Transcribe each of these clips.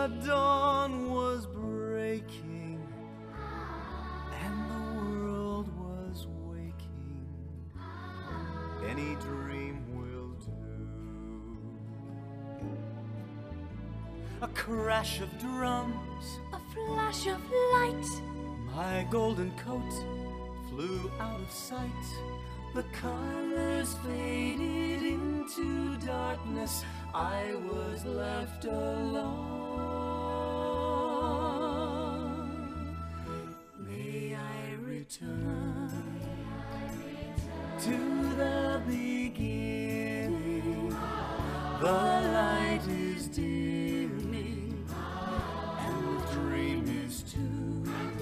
The dawn was breaking and the world was waking. Any dream will do. A crash of drums, a flash of light. my golden coat flew out of sight. The colors faded into darkness. I was left alone. May I return to the beginning. The light is dimming and the dream is too.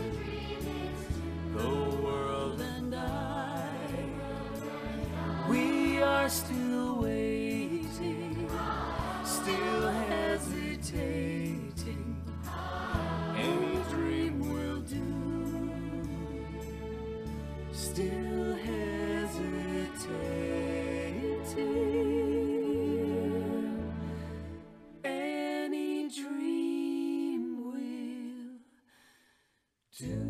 The world and I, we are still waiting, still hesitating. Any dream will do. Still hesitating. Any dream will do.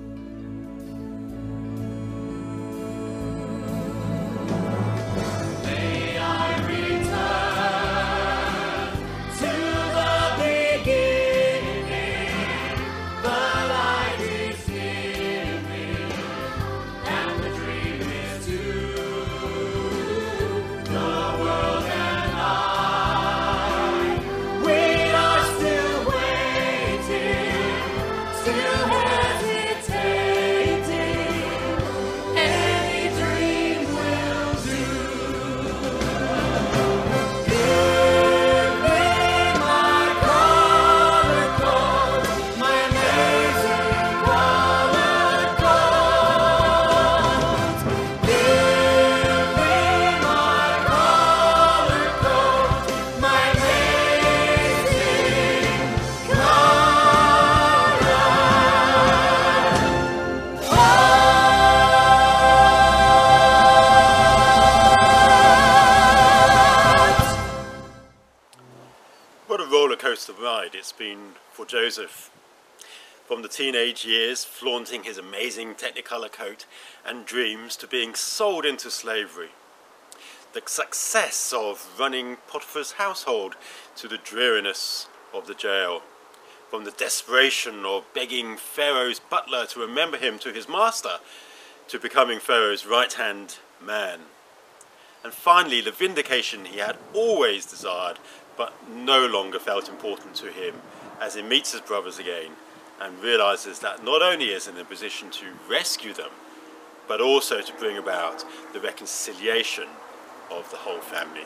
Ride it's been for Joseph. From the teenage years, flaunting his amazing Technicolor coat and dreams, to being sold into slavery. The success of running Potiphar's household to the dreariness of the jail. From the desperation of begging Pharaoh's butler to remember him to his master, to becoming Pharaoh's right-hand man. And finally, the vindication he had always desired, but no longer felt important to him, as he meets his brothers again and realizes that not only is he in a position to rescue them, but also to bring about the reconciliation of the whole family.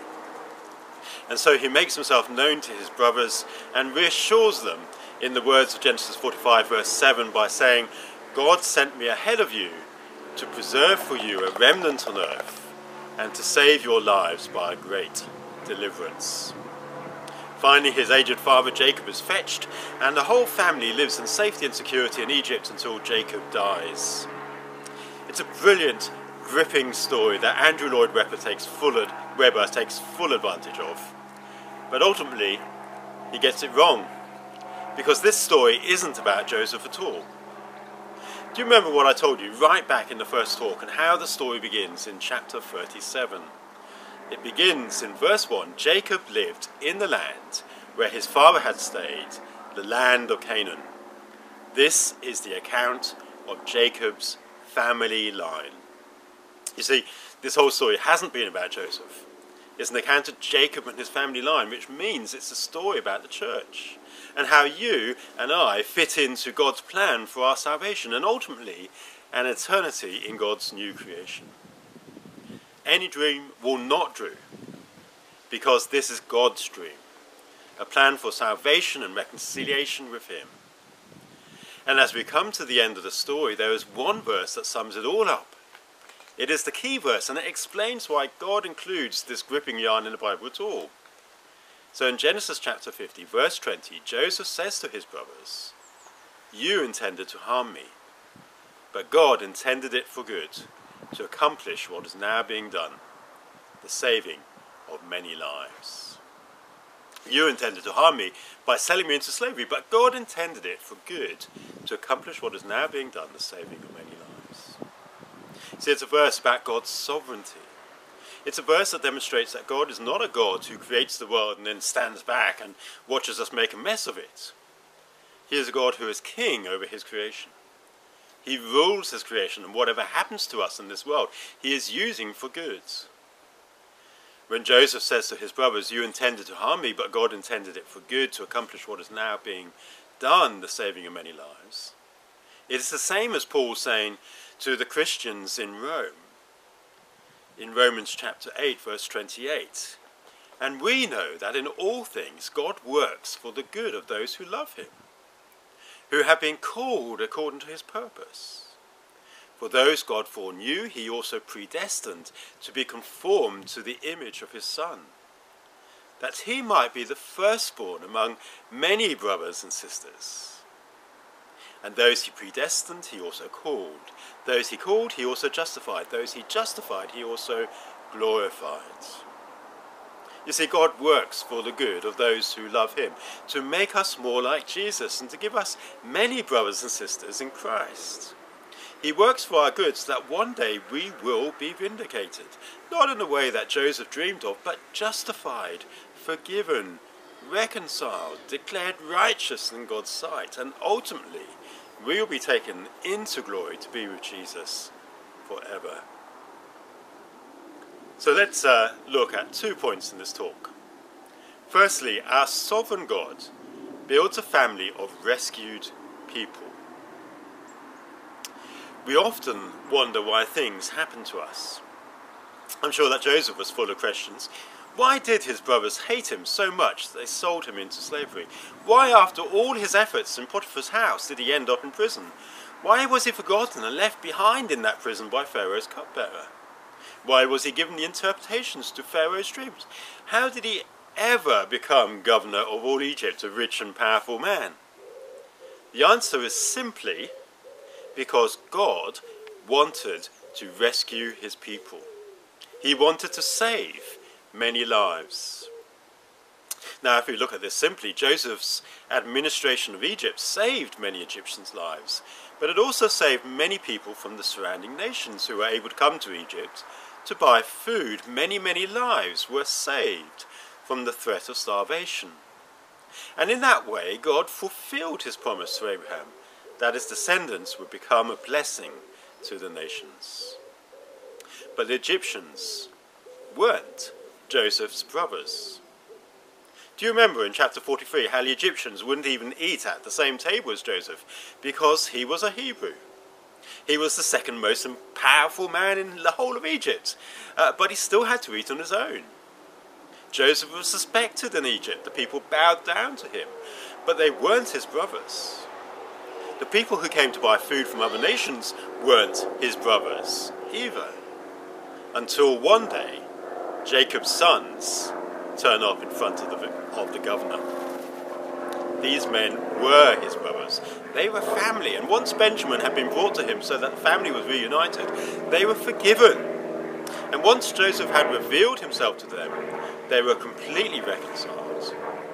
And so he makes himself known to his brothers and reassures them in the words of Genesis 45 verse 7 by saying, God sent me ahead of you to preserve for you a remnant on earth and to save your lives by a great deliverance. Finally, his aged father Jacob is fetched, and the whole family lives in safety and security in Egypt until Jacob dies. It's a brilliant, gripping story that Andrew Lloyd Webber takes full advantage of. But ultimately, he gets it wrong, because this story isn't about Joseph at all. Do you remember what I told you right back in the first talk and how the story begins in chapter 37? It begins in verse 1. Jacob lived in the land where his father had stayed, the land of Canaan. This is the account of Jacob's family line. You see, this whole story hasn't been about Joseph. It's an account of Jacob and his family line, which means it's a story about the church and how you and I fit into God's plan for our salvation and ultimately an eternity in God's new creation. Any dream will not do, because this is God's dream, a plan for salvation and reconciliation with him. And as we come to the end of the story, there is one verse that sums it all up. It is the key verse, and it explains why God includes this gripping yarn in the Bible at all. So in Genesis chapter 50, verse 20, Joseph says to his brothers, "You intended to harm me, but God intended it for good, to accomplish what is now being done, the saving of many lives." You intended to harm me by selling me into slavery, but God intended it for good, to accomplish what is now being done, the saving of many lives. See, it's a verse about God's sovereignty. It's a verse that demonstrates that God is not a God who creates the world and then stands back and watches us make a mess of it. He is a God who is king over his creation. He rules his creation, and whatever happens to us in this world, he is using for good. When Joseph says to his brothers, you intended to harm me, but God intended it for good, to accomplish what is now being done, the saving of many lives, it is the same as Paul saying to the Christians in Rome, in Romans chapter 8, verse 28, and we know that in all things God works for the good of those who love him, who have been called according to his purpose. For those God foreknew, he also predestined to be conformed to the image of his Son, that he might be the firstborn among many brothers and sisters. And those he predestined, he also called. Those he called, he also justified. Those he justified, he also glorified. You see, God works for the good of those who love him, to make us more like Jesus and to give us many brothers and sisters in Christ. He works for our good so that one day we will be vindicated, not in the way that Joseph dreamed of, but justified, forgiven, reconciled, declared righteous in God's sight, and ultimately we will be taken into glory to be with Jesus forever. So let's look at 2 points in this talk. Firstly, our sovereign God builds a family of rescued people. We often wonder why things happen to us. I'm sure that Joseph was full of questions. Why did his brothers hate him so much that they sold him into slavery? Why, after all his efforts in Potiphar's house, did he end up in prison? Why was he forgotten and left behind in that prison by Pharaoh's cupbearer? Why was he given the interpretations to Pharaoh's dreams? How did he ever become governor of all Egypt, a rich and powerful man? The answer is simply because God wanted to rescue his people. He wanted to save many lives. Now, if we look at this simply, Joseph's administration of Egypt saved many Egyptians' lives, but it also saved many people from the surrounding nations who were able to come to Egypt to buy food. Many, many lives were saved from the threat of starvation. And in that way, God fulfilled his promise to Abraham that his descendants would become a blessing to the nations. But the Egyptians weren't Joseph's brothers. Do you remember in chapter 43 how the Egyptians wouldn't even eat at the same table as Joseph because he was a Hebrew? He was the second most powerful man in the whole of Egypt, but he still had to eat on his own. Joseph was suspected in Egypt. The people bowed down to him, but they weren't his brothers. The people who came to buy food from other nations weren't his brothers either. Until one day, Jacob's sons turn up in front of the governor. These men were his brothers. They were family, and once Benjamin had been brought to him so that the family was reunited, they were forgiven. And once Joseph had revealed himself to them, they were completely reconciled.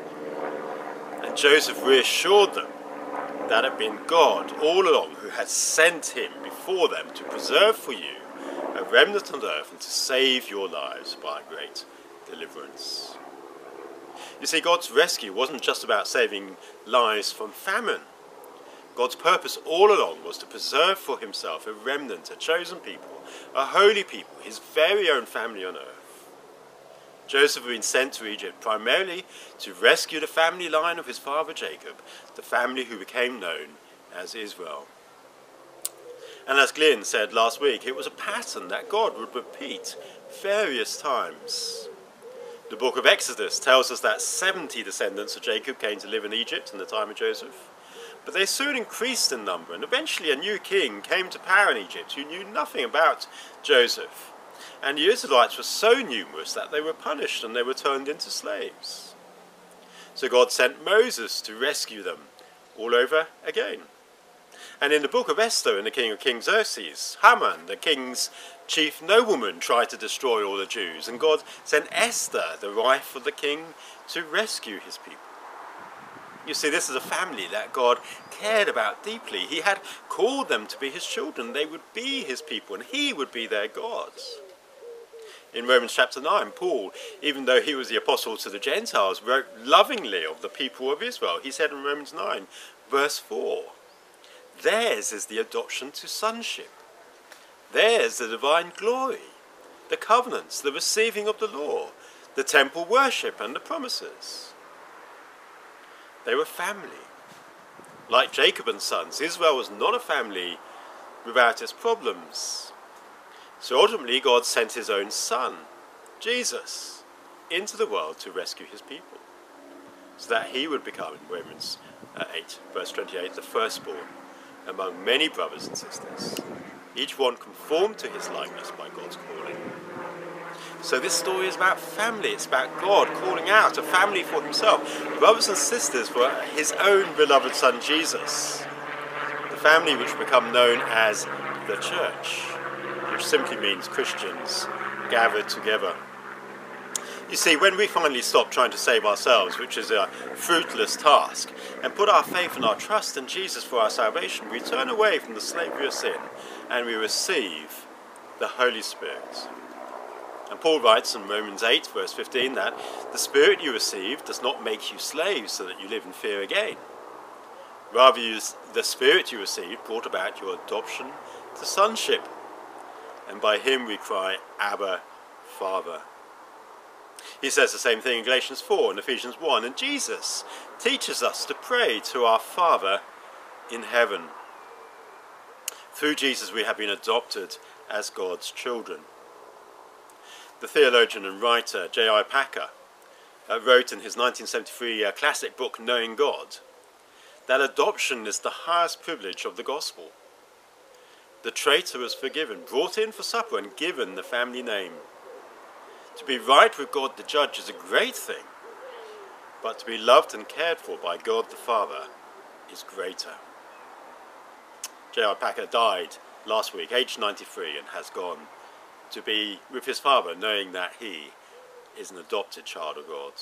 And Joseph reassured them that it had been God all along who had sent him before them to preserve for you a remnant on earth and to save your lives by great deliverance. You see, God's rescue wasn't just about saving lives from famine. God's purpose all along was to preserve for himself a remnant, a chosen people, a holy people, his very own family on earth. Joseph had been sent to Egypt primarily to rescue the family line of his father Jacob, the family who became known as Israel. And as Glyn said last week, it was a pattern that God would repeat various times. The book of Exodus tells us that 70 descendants of Jacob came to live in Egypt in the time of Joseph. But they soon increased in number, and eventually a new king came to power in Egypt who knew nothing about Joseph. And the Israelites were so numerous that they were punished and they were turned into slaves. So God sent Moses to rescue them all over again. And in the book of Esther, in the king of Kings Xerxes, Haman, the king's chief nobleman tried to destroy all the Jews, and God sent Esther, the wife of the king, to rescue his people. You see, this is a family that God cared about deeply. He had called them to be his children. They would be his people, and he would be their God. In Romans chapter 9, Paul, even though he was the apostle to the Gentiles, wrote lovingly of the people of Israel. He said in Romans 9, verse 4, theirs is the adoption to sonship. Theirs the divine glory, the covenants, the receiving of the law, the temple worship and the promises. They were family. Like Jacob and sons, Israel was not a family without its problems. So ultimately God sent his own son, Jesus, into the world to rescue his people, so that he would become, in Romans 8, verse 28, the firstborn among many brothers and sisters, each one conformed to his likeness by God's calling. So this story is about family. It's about God calling out a family for himself, brothers and sisters for his own beloved son Jesus, the family which become known as the church, which simply means Christians gathered together. You see, when we finally stop trying to save ourselves, which is a fruitless task, and put our faith and our trust in Jesus for our salvation, we turn away from the slavery of sin and we receive the Holy Spirit. And Paul writes in Romans 8, verse 15, that the Spirit you receive does not make you slaves so that you live in fear again. Rather, the Spirit you received brought about your adoption to sonship. And by him we cry, Abba, Father. He says the same thing in Galatians 4 and Ephesians 1. And Jesus teaches us to pray to our Father in heaven. Through Jesus we have been adopted as God's children. The theologian and writer J.I. Packer wrote in his 1973 classic book, Knowing God, that adoption is the highest privilege of the gospel. The traitor was forgiven, brought in for supper, and given the family name. To be right with God the judge is a great thing, but to be loved and cared for by God the Father is greater. J.I. Packer died last week, aged 93, and has gone to be with his Father, knowing that he is an adopted child of God.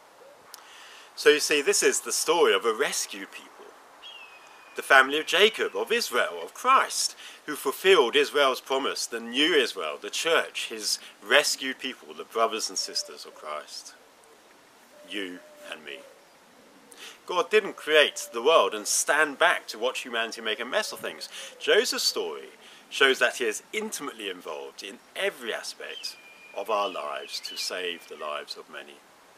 So you see, this is the story of a rescued people. The family of Jacob, of Israel, of Christ, who fulfilled Israel's promise, the new Israel, the church, his rescued people, the brothers and sisters of Christ. You and me. God didn't create the world and stand back to watch humanity make a mess of things. Joseph's story shows that he is intimately involved in every aspect of our lives to save the lives of many.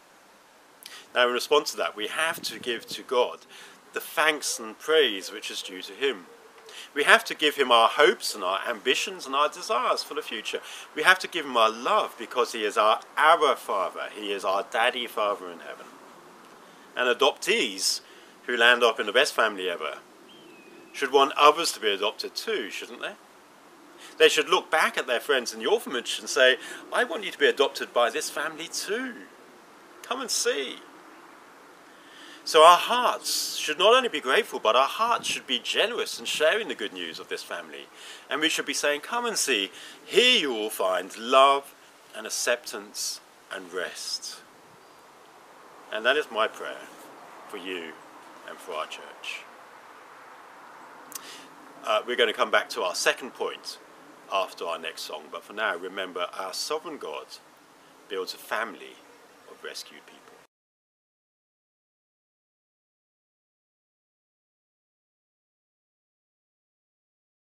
Now, in response to that, we have to give to God the thanks and praise which is due to him. We have to give him our hopes and our ambitions and our desires for the future. We have to give him our love because he is our Abba Father. He is our Daddy Father in heaven. And adoptees who land up in the best family ever should want others to be adopted too, shouldn't they? They should look back at their friends in the orphanage and say, I want you to be adopted by this family too. Come and see. So our hearts should not only be grateful, but our hearts should be generous in sharing the good news of this family. And we should be saying, come and see, here you will find love and acceptance and rest. And that is my prayer for you and for our church. We're going to come back to our second point after our next song. But for now, remember, our sovereign God builds a family of rescued people.